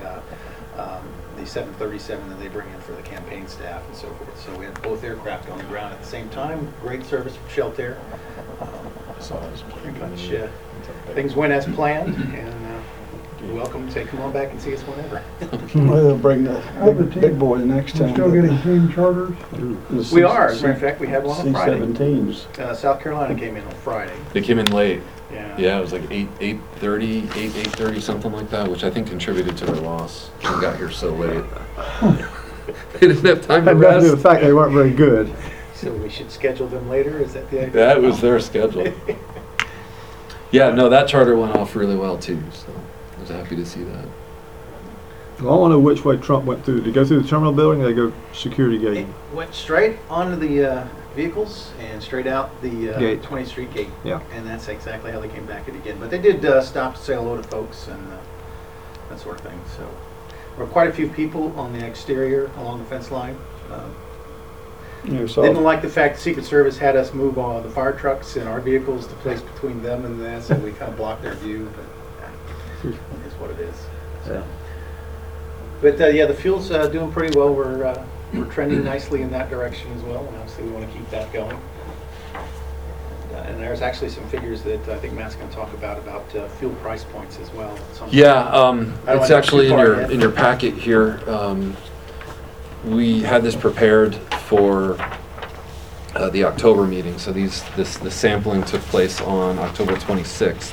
the 737 that they bring in for the campaign staff and so forth. So we had both aircraft on the ground at the same time. Great service from Sheltair. Pretty much things went as planned, and you're welcome to come on back and see us whenever.
Well, they'll bring the big boy the next
We're
time.
still getting team charters.
We are. As a matter of fact, we had one on Friday.
C-17s.
South Carolina came in on Friday.
They came in late.
Yeah.
Yeah, it was like 8:30, something like that, which I think contributed to their loss. They got here so late. They didn't have time to
Had nothing to do with
rest.
the fact they weren't very good.
So we should schedule them later? Is that the idea?
That was their schedule. Yeah, no, that charter went off really well too. So I was happy to see that.
Well, I want to know which way Trump went through. Did he go through the terminal building or did they go security
It
gate?
went straight onto the vehicles and straight out the
Gate.
20th Street gate.
Yeah.
And that's exactly how they came back it again. But they did stop to say hello to folks and that sort of thing. So there were quite a few people on the exterior along the fence line.
You saw,
Didn't like the fact the Secret Service had us move all the fire trucks and our vehicles to place between them and that, so we kind of blocked their view, but yeah, it is what it is. So. But yeah, the fuel's doing pretty well. We're trending nicely in that direction as well, and obviously we want to keep that going. And there's actually some figures that I think Matt's going to talk about fuel price points as well.
Yeah,
I don't
it's
wanna go
actually
too
in
far
your
yet.
in your packet here. We had this prepared for the October meeting, so the sampling took place on October 26th.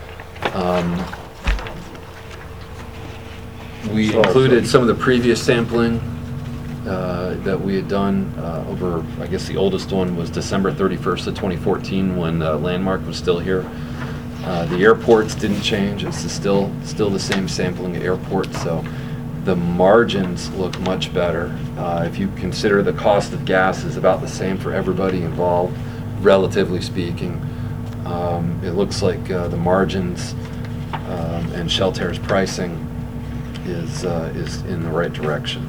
We included some of the previous sampling that we had done over, I guess the oldest one was December 31st of 2014 when Landmark was still here. The airports didn't change, it's still the same sampling at airports, so the margins look much better. If you consider the cost of gas is about the same for everybody involved, relatively speaking, it looks like the margins and Shelter's pricing is in the right direction.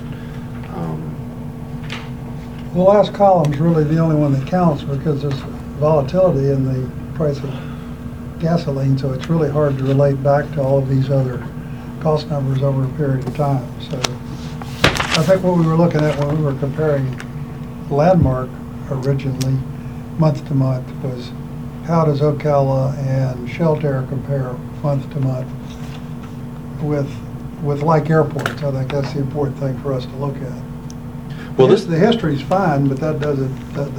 The last column's really the only one that counts because there's volatility in the price of gasoline, so it's really hard to relate back to all of these other cost numbers over a period of time. So I think what we were looking at when we were comparing Landmark originally, month to month, was how does Ocala and Shelter compare month to month with like airports. I think that's the important thing for us to look at.
Well,
The history's fine, but that doesn't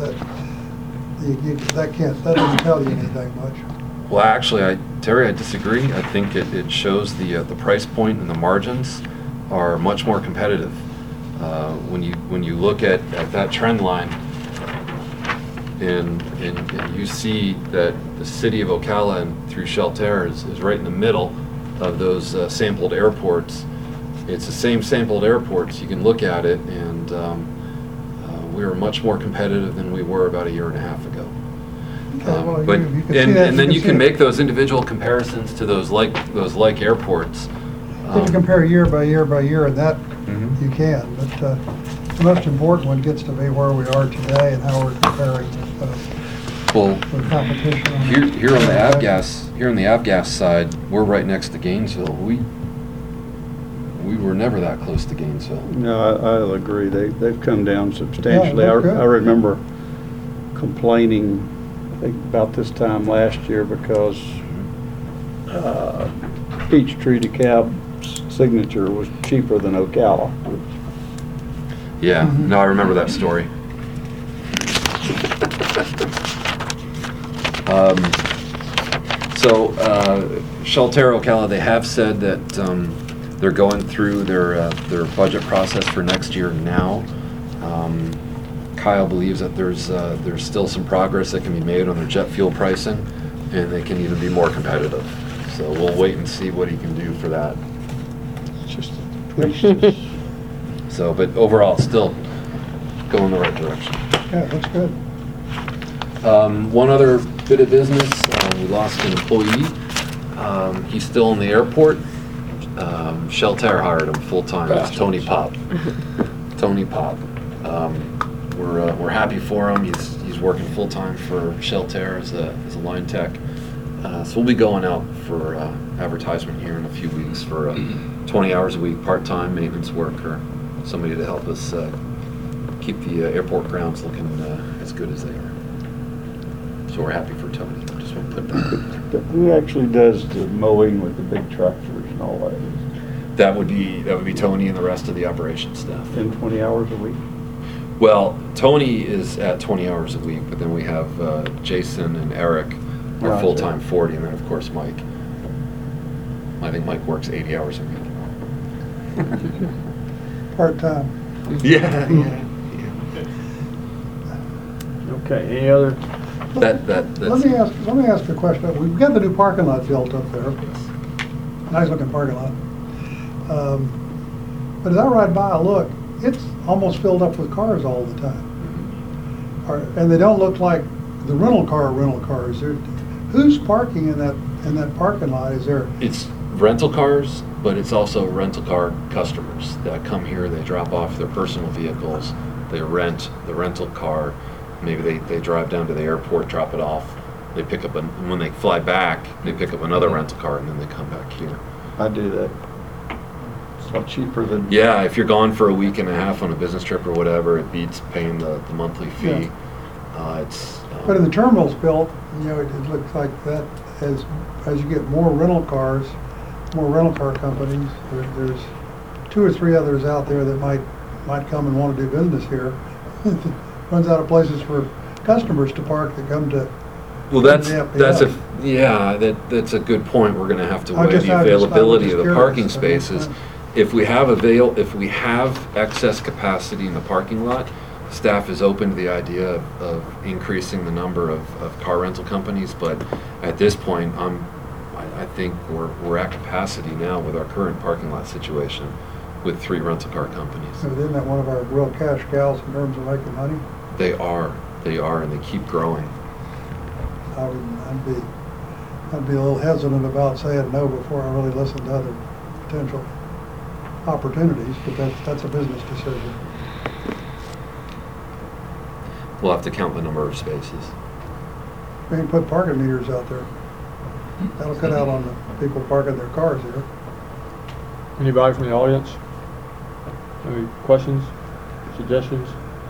tell you anything much.
Well, actually, Terry, I disagree. I think it shows the price point and the margins are much more competitive. When you look at that trend line, and you see that the city of Ocala and through Shelter is right in the middle of those sampled airports. It's the same sampled airports. You can look at it, and we were much more competitive than we were about a year and a half ago.
Well,
But
you can see that,
and then you
see
can
it.
make those individual comparisons to those like airports.
You can compare year by year by year, and that
Mhm.
you can, but the most important one gets to be where we are today and how we're comparing
Well,
with competition.
here on the avgas side, we're right next to Gainesville. We were never that close to Gainesville.
no, I'll agree. They've come down substantially.
Yeah, they're good.
I remember complaining, I think about this time last year, because Peachtree DeKalb's Signature was cheaper than Ocala.
Yeah,
Mhm.
no, I remember that story. Shelter Ocala, they have said that they're going through their budget process for next year now. Kyle believes that there's still some progress that can be made on their jet fuel pricing, and they can even be more competitive. So we'll wait and see what he can do for that.
It's just
So, but overall, still going the right direction.
Yeah, that's good.
One other bit of business, we lost an employee. He's still in the airport. Shelter hired him full-time. It's Tony Pop. Tony Pop. We're happy for him. He's working full-time for Shelter as a line tech. So we'll be going out for advertisement here in a few weeks for 20 hours a week, part-time maintenance work, or somebody to help us keep the airport grounds looking as good as they are. So we're happy for Tony. Just want to put that out there.
Who actually does the mowing with the big tractors and all that?
That would be Tony and the rest of the operations staff.
10, 20 hours a week?
Well, Tony is at 20 hours a week, but then we have Jason and Eric are
Right.
full-time 40, and then of course Mike. I think Mike works 80 hours a week.
Part-time.
Yeah.
Okay, any other?
That's
Let me ask a question. We've got the new parking lot built up there. Nice looking parking lot. But as I ride by, I look, it's almost filled up with cars all the time. And they don't look like the rental cars. Who's parking in that parking lot? Is there?
It's rental cars, but it's also rental car customers that come here. They drop off their personal vehicles. They rent the rental car. Maybe they drive down to the airport, drop it off. They pick up, and when they fly back, they pick up another rental car, and then they come back here.
I do that. It's a lot cheaper than.
Yeah, if you're gone for a week and a half on a business trip or whatever, it beats paying the monthly fee. It's.
But in the terminals built, you know, it looks like that as you get more rental cars, more rental car companies, there's 2 or 3 others out there that might come and want to do business here. Runs out of places for customers to park that come to.
Well, that's a good point. We're going to have to weigh the availability of the parking spaces. If we have excess capacity in the parking lot, staff is open to the idea of increasing the number of car rental companies. But at this point, I think we're at capacity now with our current parking lot situation with 3 rental car companies.
So isn't that one of our real cash cows in terms of making money?
They are, and they keep growing.
I'd be a little hesitant about saying no before I really listen to other potential opportunities, but that's a business decision.
We'll have to count the number of spaces.
We can put parking meters out there. That'll cut out on the people parking their cars here.
Anybody from the audience? Any questions, suggestions?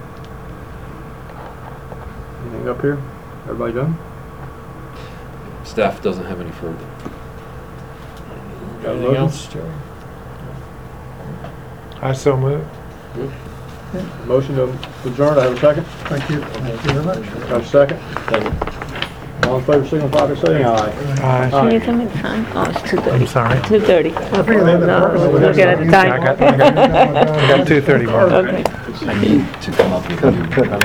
Anything up here? Everybody done?
Staff doesn't have any further.
Anything else, Jerry?
I so move.
Motion to adjourn, I have a second?
Thank you. Thank you very much.
Have a second? All in favor, signify by saying aye.
Aye.
Can you tell me the time? Oh, it's 2:30.
I'm sorry.
2:30. Okay, no, look at the
I
time.
got 2:30 more.
Okay.
To come up with a new